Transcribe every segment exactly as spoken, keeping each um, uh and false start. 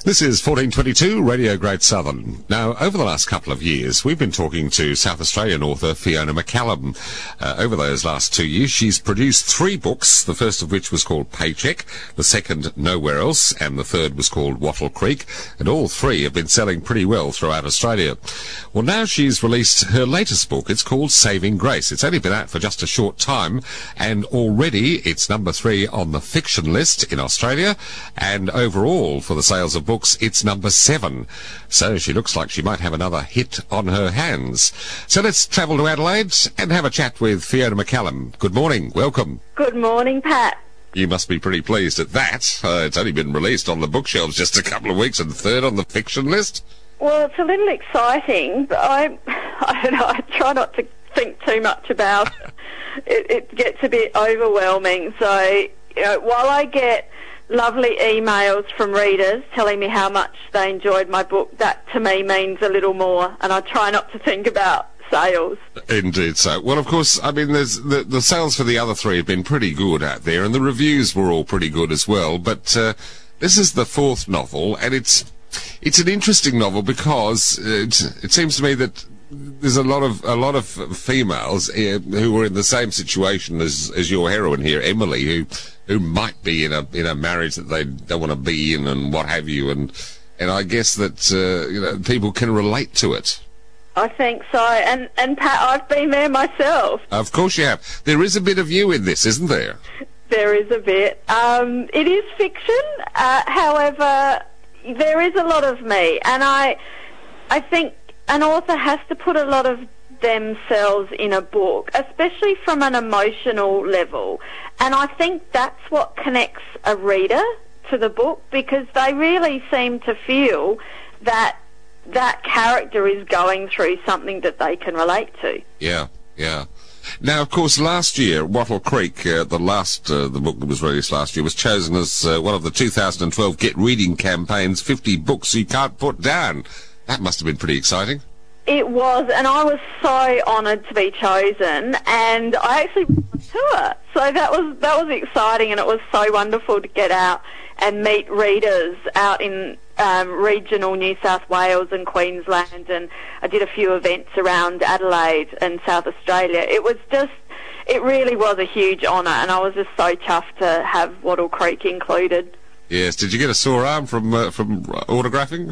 This is fourteen twenty-two Radio Great Southern. Now, over the last couple of years, we've been talking to South Australian author Fiona McCallum. Uh, over those last two years, she's produced three books, the first of which was called Paycheck, the second Nowhere Else, and the third was called Wattle Creek, and all three have been selling pretty well throughout Australia. Well, now she's released her latest book. It's called Saving Grace. It's only been out for just a short time, and already it's number three on the fiction list in Australia, and overall, for the sales of books, it's number seven. So she looks like she might have another hit on her hands. So let's travel to Adelaide and have a chat with Fiona McCallum. Good morning. Welcome. Good morning, Pat. You must be pretty pleased at that. Uh, it's only been released on the bookshelves just a couple of weeks and third on the fiction list. Well, it's a little exciting, but I, I don't know, I try not to think too much about it. It, it gets a bit overwhelming. So, you know, while I get lovely emails from readers telling me how much they enjoyed my book, that to me means a little more, and I try not to think about sales. Indeed so. Well, of course, I mean, there's the, the sales for the other three have been pretty good out there, and the reviews were all pretty good as well, but uh, this is the fourth novel, and it's it's an interesting novel because it, it seems to me that there's a lot of a lot of females uh, who are in the same situation as as your heroine here, Emily, who who might be in a in a marriage that they don't want to be in, and what have you, and and I guess that uh, you know, people can relate to it. I think so, and and Pat, I've been there myself. Of course you have. There is a bit of you in this, isn't there? There is a bit. Um, it is fiction, uh, however, there is a lot of me, and I I think an author has to put a lot of themselves in a book, especially from an emotional level. And I think that's what connects a reader to the book, because they really seem to feel that that character is going through something that they can relate to. Yeah, yeah. Now, of course, last year, Wattle Creek, uh, the last, uh, the book that was released last year, was chosen as uh, one of the two thousand twelve Get Reading campaign's fifty books you can't put down. That must have been pretty exciting. It was, and I was so honoured to be chosen, and I actually went on tour. So that was that was exciting, and it was so wonderful to get out and meet readers out in um, regional New South Wales and Queensland, and I did a few events around Adelaide and South Australia. It was just, it really was a huge honour, and I was just so chuffed to have Wattle Creek included. Yes. Did you get a sore arm from uh, from autographing?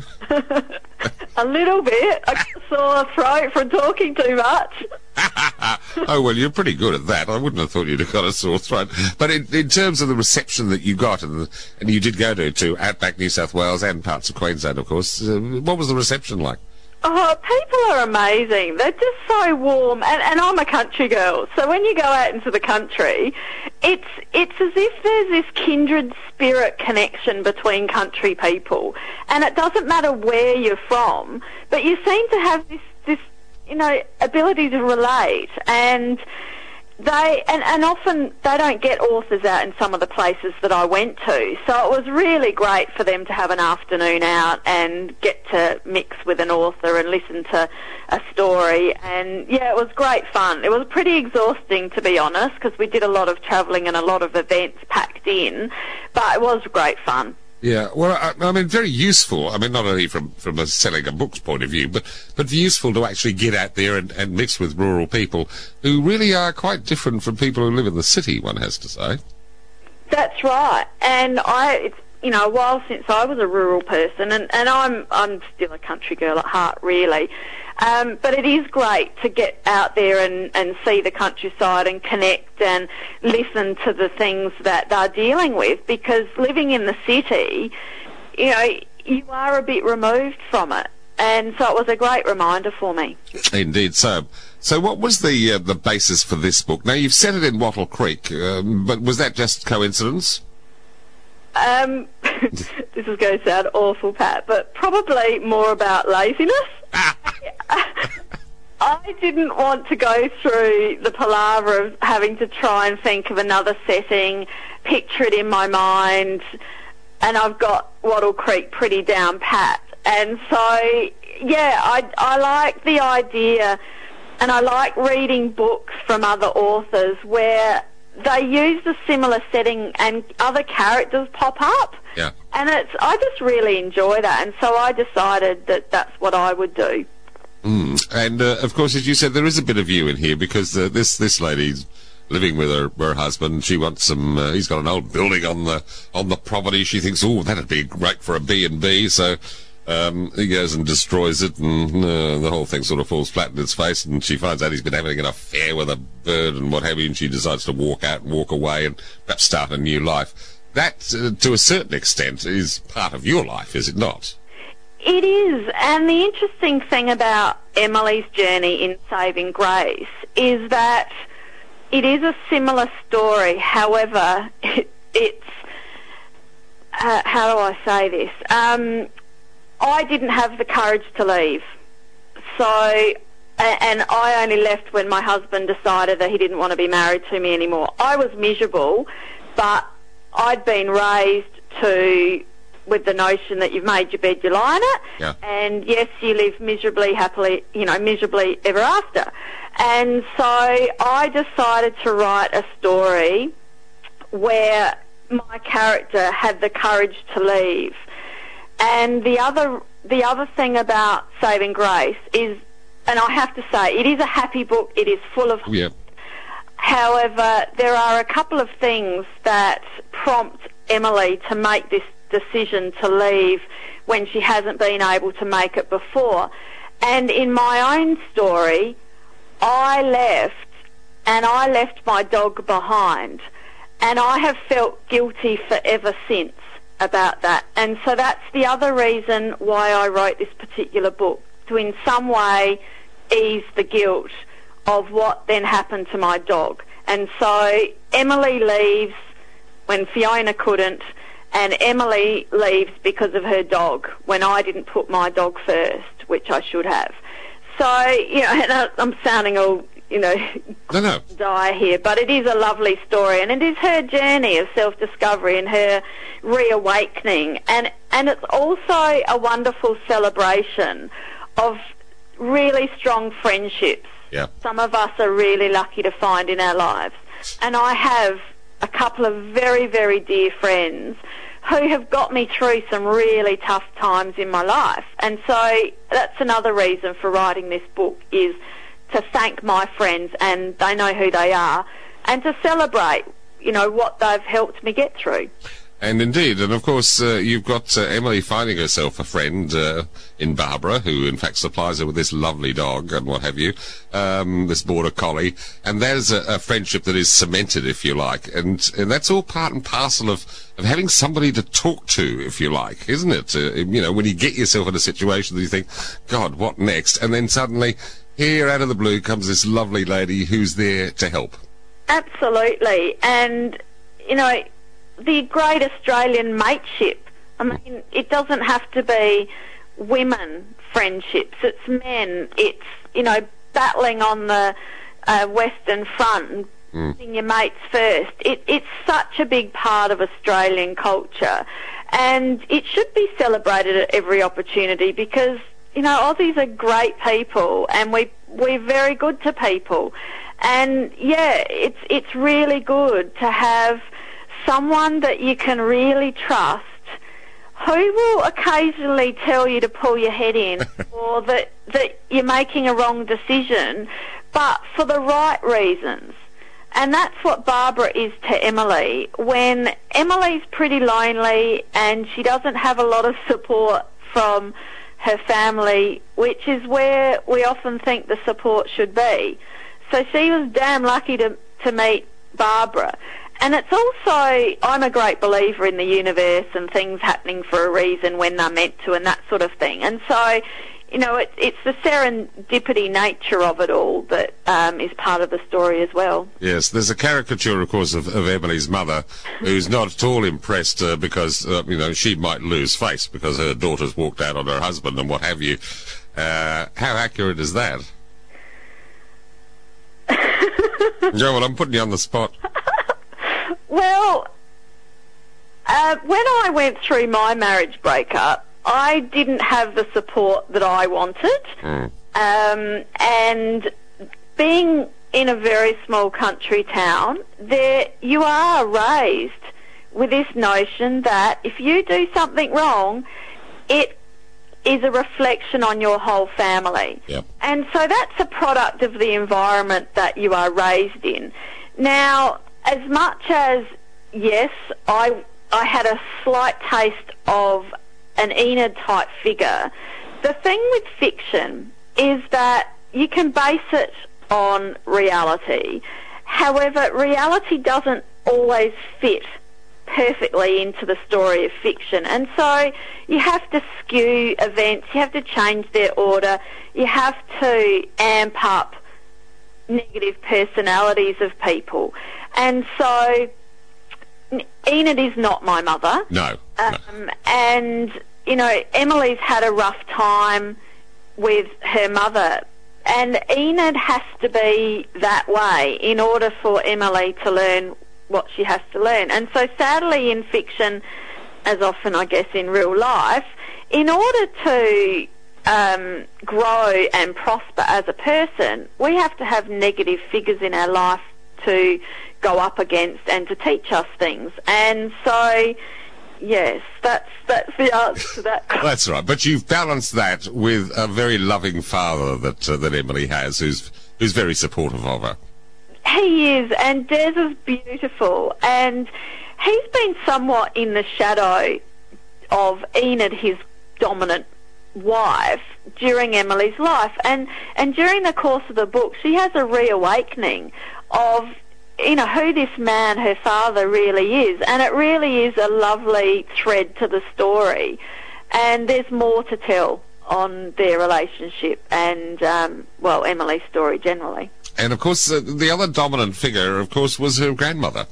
A little bit. I got a sore throat from talking too much. Oh, well, you're pretty good at that. I wouldn't have thought you'd have got a sore throat. But in, in terms of the reception that you got, and, the, and you did go to, to Outback New South Wales and parts of Queensland, of course, uh, what was the reception like? Oh, people are amazing. They're just so warm, and, and I'm a country girl, so when you go out into the country, it's it's as if there's this kindred spirit connection between country people, and it doesn't matter where you're from, but you seem to have this, this you know, ability to relate, and they and, and often they don't get authors out in some of the places that I went to, so it was really great for them to have an afternoon out and get to mix with an author and listen to a story. And yeah, it was great fun. It was pretty exhausting, to be honest, because we did a lot of travelling and a lot of events packed in, but it was great fun. Yeah, well, I, I mean, very useful. I mean, not only from, from a selling a book's point of view, but, but useful to actually get out there and, and mix with rural people who really are quite different from people who live in the city, one has to say. That's right. And I, it's, you know, a while since I was a rural person, and, and I'm, I'm still a country girl at heart, really. Um, but it is great to get out there and, and see the countryside and connect and listen to the things that they're dealing with, because living in the city, you know, you are a bit removed from it. And so it was a great reminder for me. Indeed so. So what was the uh, the basis for this book? Now, you've set it in Wattle Creek, um, but was that just coincidence? Um, this is going to sound awful, Pat, but probably more about laziness. I didn't want to go through the palaver of having to try and think of another setting, picture it in my mind, and I've got Wattle Creek pretty down pat. And so, yeah, I, I like the idea, and I like reading books from other authors where they use a similar setting and other characters pop up. Yeah. And it's I just really enjoy that, and so I decided that that's what I would do. Mm. And, uh, of course, as you said, there is a bit of you in here, because uh, this this lady's living with her, her husband. She wants some, uh, he's got an old building on the on the property. She thinks, oh, that'd be great for a B and B, so um, he goes and destroys it, and uh, the whole thing sort of falls flat in its face, and she finds out he's been having an affair with a bird and what have you, and she decides to walk out and walk away and perhaps start a new life. That, uh, to a certain extent, is part of your life, is it not? It is, and the interesting thing about Emily's journey in Saving Grace is that it is a similar story. However, it, it's uh, how do I say this? Um, I didn't have the courage to leave, so and I only left when my husband decided that he didn't want to be married to me anymore. I was miserable, but I'd been raised to with the notion that you've made your bed, you lie in it, yeah. and yes, you live miserably, happily, you know, miserably ever after. And so I decided to write a story where my character had the courage to leave. And the other the other thing about Saving Grace is, and I have to say, it is a happy book. It is full of yeah. However, there are a couple of things that prompt Emily to make this decision to leave when she hasn't been able to make it before. And in my own story, I left, and I left my dog behind, and I have felt guilty forever since about that. And so that's the other reason why I wrote this particular book, to in some way ease the guilt of what then happened to my dog. And so Emily leaves when Fiona couldn't, and Emily leaves because of her dog when I didn't put my dog first, which I should have. So, you know, and I'm sounding all, you know, no, no. dire here, but it is a lovely story, and it is her journey of self-discovery and her reawakening, and and it's also a wonderful celebration of really strong friendships. Yeah. Some of us are really lucky to find in our lives, and I have a couple of very, very dear friends who have got me through some really tough times in my life. And so that's another reason for writing this book, is to thank my friends, and they know who they are, and to celebrate, you know, what they've helped me get through. And indeed, and of course, uh, you've got uh, Emily finding herself a friend uh, in Barbara, who in fact supplies her with this lovely dog and what have you, um, this border collie, and there's a, a friendship that is cemented, if you like, and, and that's all part and parcel of, of having somebody to talk to, if you like, isn't it? Uh, you know, when you get yourself in a situation that you think, God, what next? And then suddenly, here out of the blue comes this lovely lady who's there to help. Absolutely, and, you know, the great Australian mateship. I mean, it doesn't have to be women friendships. It's men. It's, you know, battling on the uh, Western Front and mm. putting your mates first. It, it's such a big part of Australian culture, and it should be celebrated at every opportunity, because, you know, Aussies are great people, and we we're very good to people. And yeah, it's it's really good to have someone that you can really trust, who will occasionally tell you to pull your head in or that, that you're making a wrong decision, but for the right reasons. And that's what Barbara is to Emily. When Emily's pretty lonely and she doesn't have a lot of support from her family, which is where we often think the support should be. So she was damn lucky to, to meet Barbara. And it's also, I'm a great believer in the universe and things happening for a reason when they're meant to and that sort of thing. And so, you know, it, it's the serendipity nature of it all that um, is part of the story as well. Yes, there's a caricature, of course, of, of Emily's mother, who's not at all impressed uh, because, uh, you know, she might lose face because her daughter's walked out on her husband and what have you. Uh, how accurate is that? Joe, well, I'm putting you on the spot. Well, uh, when I went through my marriage breakup, I didn't have the support that I wanted. Mm. Um, and being in a very small country town, there you are raised with this notion that if you do something wrong, it is a reflection on your whole family. Yep. And so that's a product of the environment that you are raised in. Now, as much as, yes, I I had a slight taste of an Enid-type figure, the thing with fiction is that you can base it on reality. However, reality doesn't always fit perfectly into the story of fiction, and so you have to skew events, you have to change their order, you have to amp up negative personalities of people. And so Enid is not my mother. No. Um, no. And, you know, Emily's had a rough time with her mother, and Enid has to be that way in order for Emily to learn what she has to learn. And so sadly in fiction, as often I guess in real life, in order to um, grow and prosper as a person, we have to have negative figures in our life to go up against and to teach us things. And so, yes, that's that's the answer to that question. That's right. But you've balanced that with a very loving father that uh, that Emily has, who's who's very supportive of her. He is, and Des is beautiful, and he's been somewhat in the shadow of Enid, his dominant wife, during Emily's life, and and during the course of the book, she has a reawakening of, you know, who this man, her father, really is, and it really is a lovely thread to the story, and there's more to tell on their relationship and, um, well, Emily's story generally. And, of course, uh, the other dominant figure, of course, was her grandmother.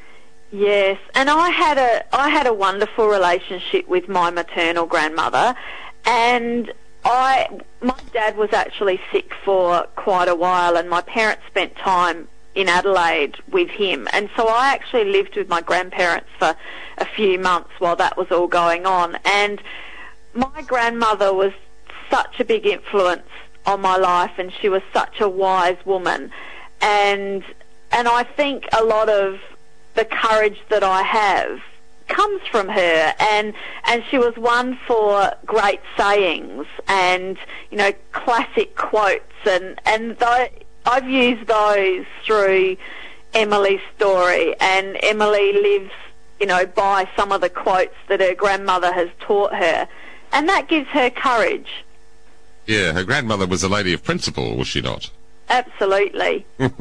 Yes, and I had a I had a wonderful relationship with my maternal grandmother, and I my dad was actually sick for quite a while, and my parents spent time in Adelaide with him, and so I actually lived with my grandparents for a few months while that was all going on, and my grandmother was such a big influence on my life, and she was such a wise woman, and and I think a lot of the courage that I have comes from her, and and she was one for great sayings and, you know, classic quotes, and and th- I've used those through Emily's story, and Emily lives, you know, by some of the quotes that her grandmother has taught her, and that gives her courage. Yeah, her grandmother was a lady of principle, was she not? Absolutely.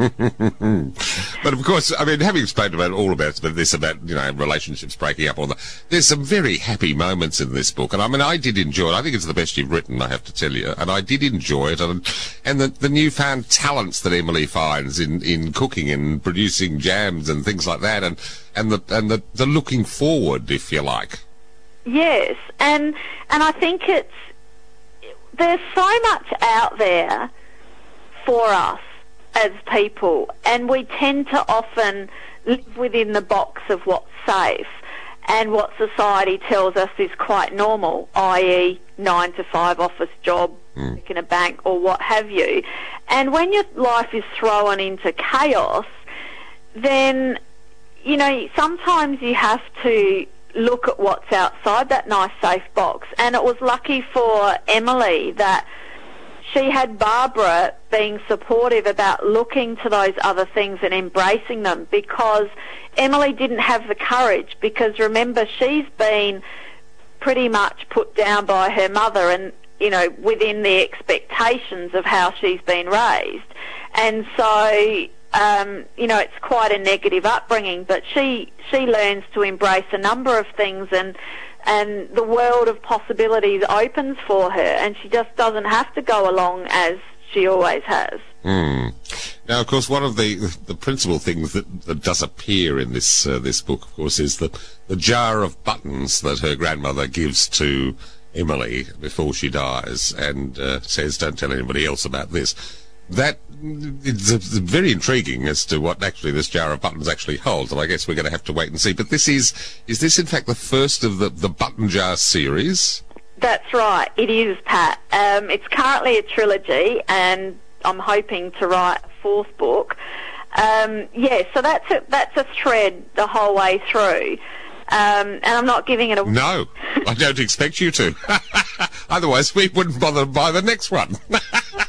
But of course, I mean, having spoken about all about this, about, you know, relationships breaking up, all that, there's some very happy moments in this book, and I mean, I did enjoy it. I think it's the best you've written, I have to tell you, and I did enjoy it, and and the, the newfound talents that Emily finds in, in cooking and producing jams and things like that, and and the and the, the looking forward, if you like. Yes, and and I think it's there's so much out there for us as people, and we tend to often live within the box of what's safe and what society tells us is quite normal, that is nine to five office job, mm. in a bank or what have you. And when your life is thrown into chaos, then, you know, sometimes you have to look at what's outside that nice safe box. And it was lucky for Emily that she had Barbara being supportive about looking to those other things and embracing them, because Emily didn't have the courage, because remember, she's been pretty much put down by her mother and, you know, within the expectations of how she's been raised. And so, um, you know, it's quite a negative upbringing, but she, she learns to embrace a number of things, and and the world of possibilities opens for her, and she just doesn't have to go along as she always has. Mm. Now, of course, one of the the principal things that, that does appear in this uh, this book, of course, is the, the jar of buttons that her grandmother gives to Emily before she dies, and uh, says, "Don't tell anybody else about this." That it's, it's very intriguing as to what actually this jar of buttons actually holds, and I guess we're going to have to wait and see. But this is is this in fact the first of the the button jar series? That's right, it is, Pat. Um, it's currently a trilogy, and I'm hoping to write a fourth book. Um, yeah, so that's a, that's a thread the whole way through. Um, and I'm not giving it away. No, I don't expect you to. Otherwise, we wouldn't bother to buy the next one. the,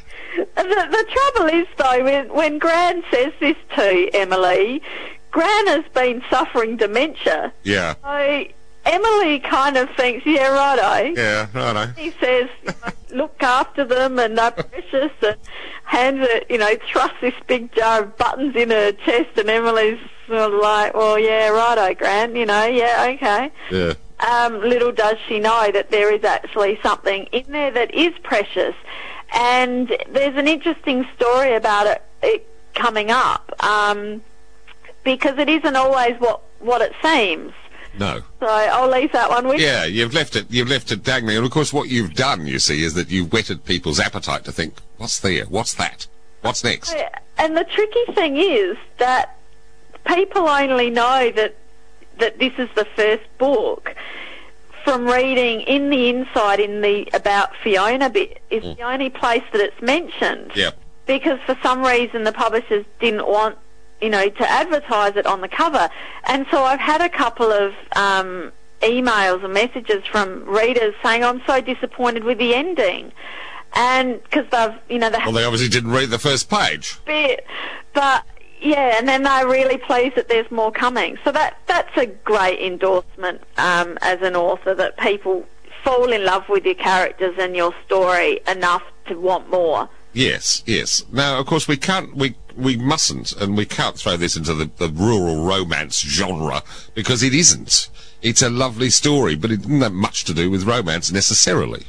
the trouble is, though, when, when Gran says this to Emily, Gran has been suffering dementia. Yeah. So Emily kind of thinks, yeah, righto. Yeah, righto. He says, you know, look after them and they're precious, and hands it, you know, thrusts this big jar of buttons in her chest, and Emily's sort of like, well, yeah, righto, Gran, you know, yeah, okay. Yeah. Um, little does she know that there is actually something in there that is precious. And there's an interesting story about it, it coming up, um, because it isn't always what, what it seems. No. So I'll leave that one with you. Yeah, you've left it. You've left it dangling, and of course, what you've done, you see, is that you've whetted people's appetite to think, "What's there? What's that? What's next?" And the tricky thing is that people only know that that this is the first book from reading in the inside in the about Fiona bit. Is mm. the only place that it's mentioned. Yeah. Because for some reason the publishers didn't want, you know, to advertise it on the cover. And so I've had a couple of um, emails and messages from readers saying, I'm so disappointed with the ending. And because they've, you know, they Well, they obviously didn't read the first page. Bit, but, yeah, and then they're really pleased that there's more coming. So that that's a great endorsement um, as an author, that people fall in love with your characters and your story enough to want more. Yes, yes. Now, of course, we can't, we we mustn't, and we can't throw this into the, the rural romance genre, because it isn't. It's a lovely story, but it doesn't have much to do with romance necessarily.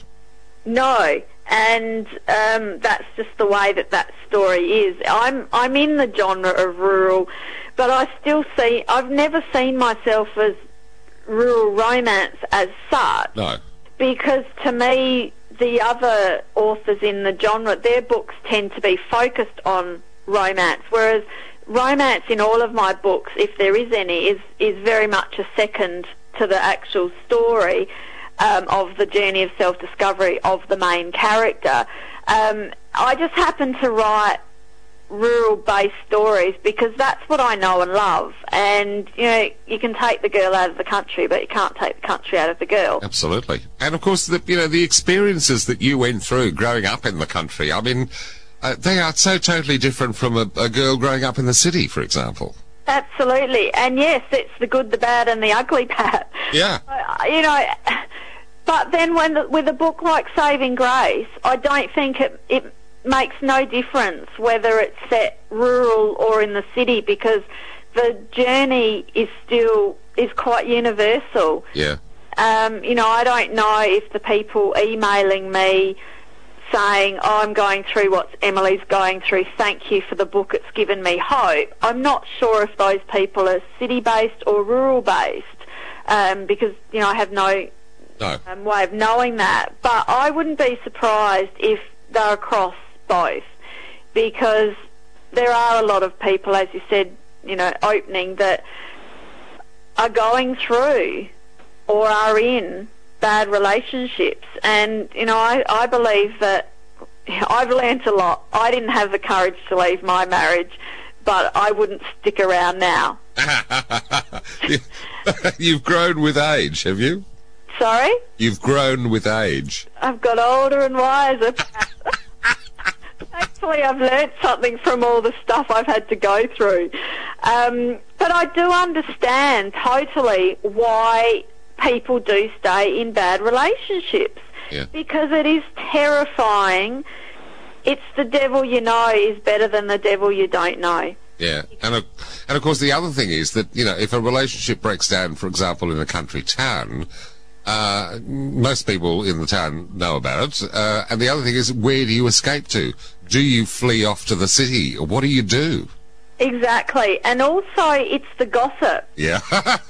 No, and um, that's just the way that that story is. I'm I'm in the genre of rural, but I still see, I've never seen myself as rural romance as such. No. Because to me, the other authors in the genre, their books tend to be focused on romance, whereas romance in all of my books, if there is any, is, is very much a second to the actual story um, of the journey of self-discovery of the main character. Um, I just happen to write rural-based stories because that's what I know and love. And, you know, you can take the girl out of the country, but you can't take the country out of the girl. Absolutely. And, of course, the, you know, the experiences that you went through growing up in the country, I mean, uh, they are so totally different from a, a girl growing up in the city, for example. Absolutely. And, yes, it's the good, the bad and the ugly part. Yeah. Uh, you know, but then when the, with a book like Saving Grace, I don't think it... it makes no difference whether it's set rural or in the city, because the journey is still is quite universal. Yeah. Um, you know, I don't know if the people emailing me saying, oh, I'm going through what Emily's going through, thank you for the book, it's given me hope. I'm not sure if those people are city-based or rural-based, um, because, you know, I have no, no. Um, way of knowing that. But I wouldn't be surprised if they're across both, because there are a lot of people, as you said, you know, opening, that are going through or are in bad relationships. And, you know, I, I believe that I've learnt a lot. I didn't have the courage to leave my marriage, but I wouldn't stick around now. You've grown with age, have you? Sorry? You've grown with age. I've got older and wiser. Actually, I've learnt something from all the stuff I've had to go through. Um, but I do understand totally why people do stay in bad relationships. Yeah. Because it is terrifying. It's the devil you know is better than the devil you don't know. Yeah, and of, and of course the other thing is that, you know, if a relationship breaks down, for example, in a country town, Uh, most people in the town know about it. Uh, and the other thing is, where do you escape to? Do you flee off to the city? Or what do you do? Exactly. And also, it's the gossip. Yeah.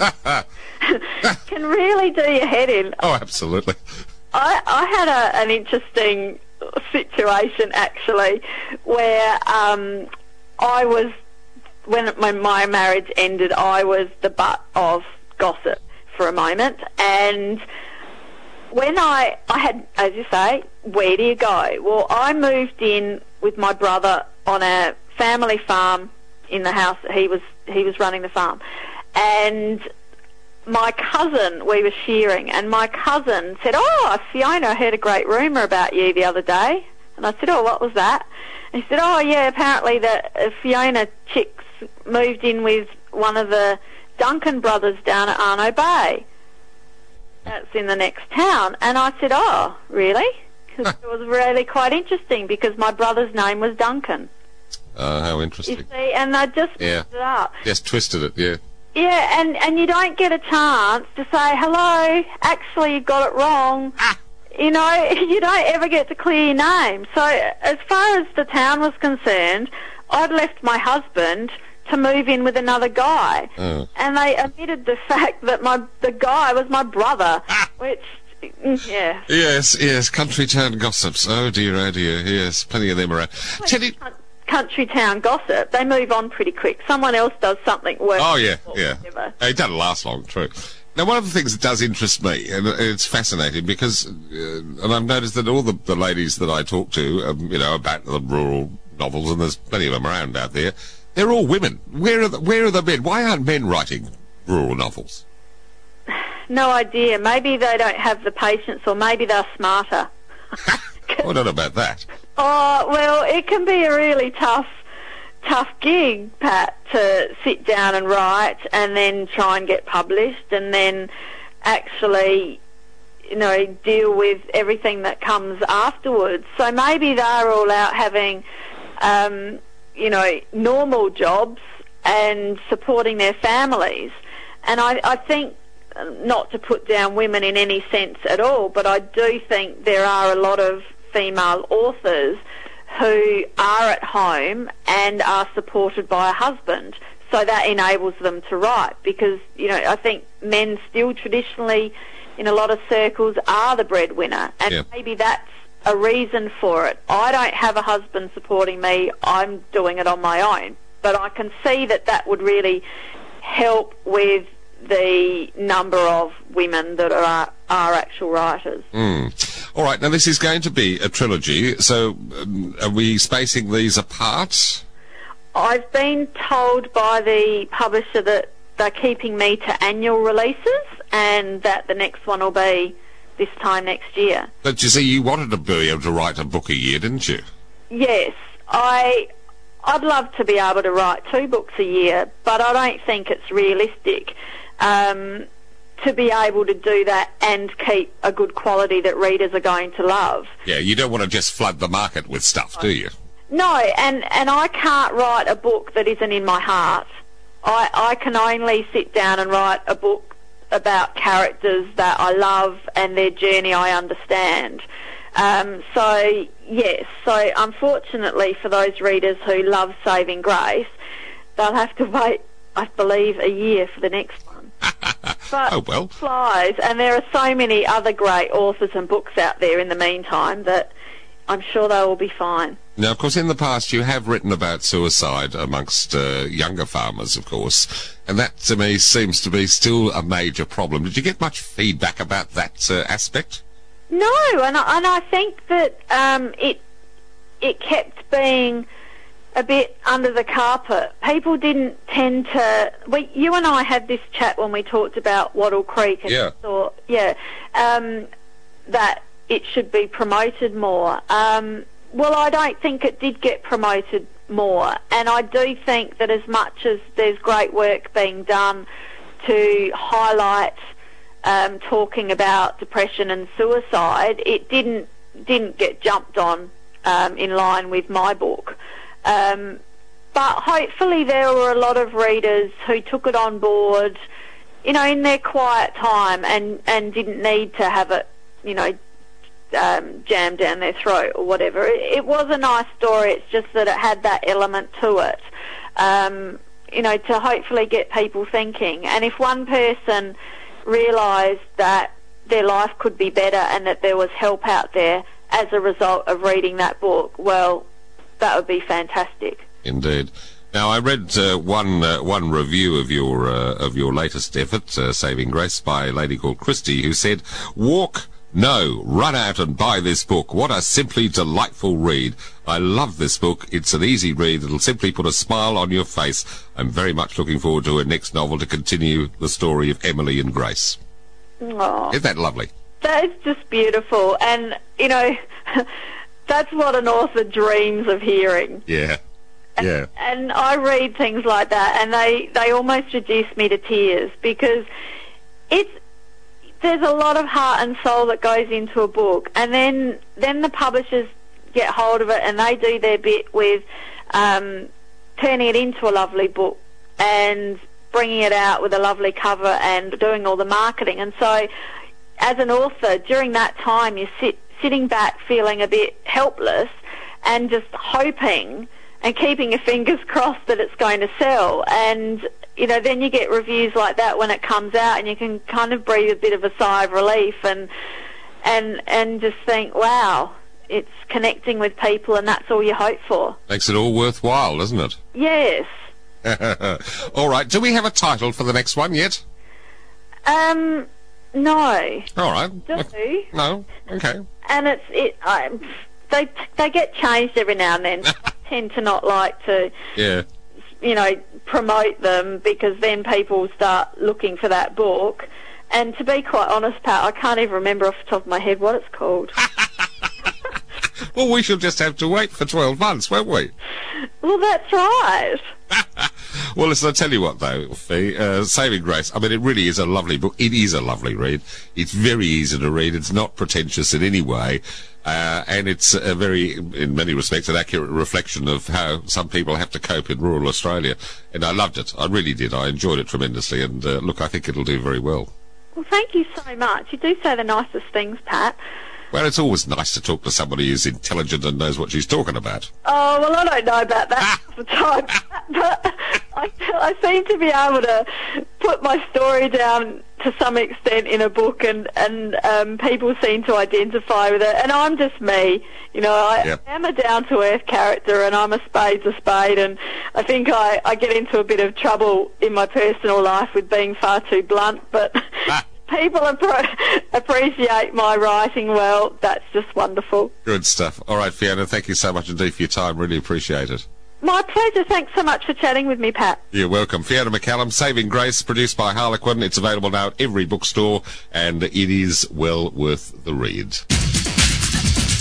Can really do your head in. Oh, absolutely. I, I had a, an interesting situation, actually, where um, I was, when, when my marriage ended, I was the butt of gossip for a moment. And when I, I had, as you say, where do you go? Well, I moved in with my brother on a family farm in the house that he was, he was running the farm. And my cousin, we were shearing, and my cousin said, "Oh, Fiona, I heard a great rumour about you the other day." And I said, "Oh, what was that?" And he said, "Oh, yeah, apparently the uh, Fiona chicks moved in with one of the Duncan brothers down at Arno Bay. That's in the next town." And I said, "Oh, really?" Because it was really quite interesting, because my brother's name was Duncan. Oh, how You interesting. see, and I just Yeah. mixed it up. Just twisted it, yeah. Yeah, and, and you don't get a chance to say, "Hello, actually you got it wrong." Ah. You know, you don't ever get to clear your name. So as far as the town was concerned, I'd left my husband to move in with another guy. Oh. And they omitted the fact that my the guy was my brother, Ah. which, yeah. Yes, yes, country town gossips. Oh dear, oh dear, yes, plenty of them around. Tell you... Country town gossip, they move on pretty quick. Someone else does something worse. Oh, yeah, or yeah. whatever. It doesn't last long, true. Now, one of the things that does interest me, and it's fascinating, because, uh, and I've noticed that all the, the ladies that I talk to, um, you know, about the rural novels, and there's plenty of them around out there, they're all women. Where are the, where are the men? Why aren't men writing rural novels? No idea. Maybe they don't have the patience, or maybe they're smarter. I don't know about that. Oh, well, it can be a really tough, tough gig, Pat, to sit down and write and then try and get published and then actually, you know, deal with everything that comes afterwards. So maybe they're all out having, um, you know, normal jobs and supporting their families. And I, I think, not to put down women in any sense at all, but I do think there are a lot of female authors who are at home and are supported by a husband, so that enables them to write, because, you know, I think men still traditionally in a lot of circles are the breadwinner, and Yeah. maybe that's a reason for it. I don't have a husband supporting me, I'm doing it on my own, but I can see that that would really help with the number of women that are are actual writers. Mm. All right, now this is going to be a trilogy, so um, are we spacing these apart? I've been told by the publisher that they're keeping me to annual releases, and that the next one will be this time next year. But you see, you wanted to be able to write a book a year, didn't you? Yes, I, I'd love to be able to write two books a year, but I don't think it's realistic um, to be able to do that and keep a good quality that readers are going to love. Yeah, you don't want to just flood the market with stuff, do you? No, and, and I can't write a book that isn't in my heart. I, I can only sit down and write a book about characters that I love and their journey I understand. Um, so, yes, so unfortunately for those readers who love Saving Grace, they'll have to wait, I believe, a year for the next one. But Oh, well. it flies, and there are so many other great authors and books out there in the meantime that I'm sure they will be fine. Now, of course, in the past you have written about suicide amongst uh, younger farmers, of course, and that to me seems to be still a major problem. Did you get much feedback about that uh, aspect? No, and I, and I think that um, it it kept being a bit under the carpet. People didn't tend to... We, you and I had this chat when we talked about Wattle Creek, and Yeah. thought, yeah, um, that it should be promoted more. Um, well, I don't think it did get promoted more, and I do think that as much as there's great work being done to highlight um, talking about depression and suicide, it didn't didn't get jumped on um, in line with my book. Um, but hopefully there were a lot of readers who took it on board, you know, in their quiet time, and, and didn't need to have it, you know, um, jammed down their throat or whatever. It, it was a nice story, it's just that it had that element to it, um, you know, to hopefully get people thinking. And if one person realised that their life could be better and that there was help out there as a result of reading that book, well, that would be fantastic. Indeed. Now, I read uh, one uh, one review of your uh, of your latest effort, uh, Saving Grace, by a lady called Christy, who said, "Walk No, run out and buy this book. What a simply delightful read. I love this book. It's an easy read. It'll simply put a smile on your face. I'm very much looking forward to her next novel to continue the story of Emily and Grace. Aww. Isn't that lovely? That is just beautiful. And, you know, that's what an author dreams of hearing. Yeah. Yeah. And, and I read things like that, and they, they almost reduce me to tears, because it's there's a lot of heart and soul that goes into a book, and then then the publishers get hold of it and they do their bit with um, turning it into a lovely book and bringing it out with a lovely cover and doing all the marketing. And so as an author, during that time, you sit sitting back feeling a bit helpless and just hoping and keeping your fingers crossed that it's going to sell. And you know, then you get reviews like that when it comes out, and you can kind of breathe a bit of a sigh of relief and and and just think, wow, it's connecting with people, and that's all you hope for. Makes it all worthwhile, doesn't it? Yes. All right. Do we have a title for the next one yet? Um, no. All right. Do. No. Okay. And it's it. I, they they get changed every now and then. I tend to not like to. Yeah. You know, promote them, because then people start looking for that book. And to be quite honest, Pat, I can't even remember off the top of my head what it's called. Well, we shall just have to wait for twelve months, won't we? Well, that's right. Well, listen, I'll tell you what, though, Fee, uh, Saving Grace, I mean, it really is a lovely book. It is a lovely read. It's very easy to read. It's not pretentious in any way. Uh, and it's a very, in many respects, an accurate reflection of how some people have to cope in rural Australia. And I loved it. I really did. I enjoyed it tremendously. And, uh, look, I think it'll do very well. Well, thank you so much. You do say the nicest things, Pat. Well, it's always nice to talk to somebody who's intelligent and knows what she's talking about. Oh, well, I don't know about that all the time, but I, I seem to be able to put my story down to some extent in a book, and, and um, people seem to identify with it. And I'm just me. You know, I yep. am a down-to-earth character, and I'm a spade's a spade, and I think I, I get into a bit of trouble in my personal life with being far too blunt, but... Ah. People appro- appreciate my writing well. That's just wonderful. Good stuff. All right, Fiona, thank you so much indeed for your time. Really appreciate it. My pleasure. Thanks so much for chatting with me, Pat. You're welcome. Fiona McCallum, Saving Grace, produced by Harlequin. It's available now at every bookstore, and it is well worth the read.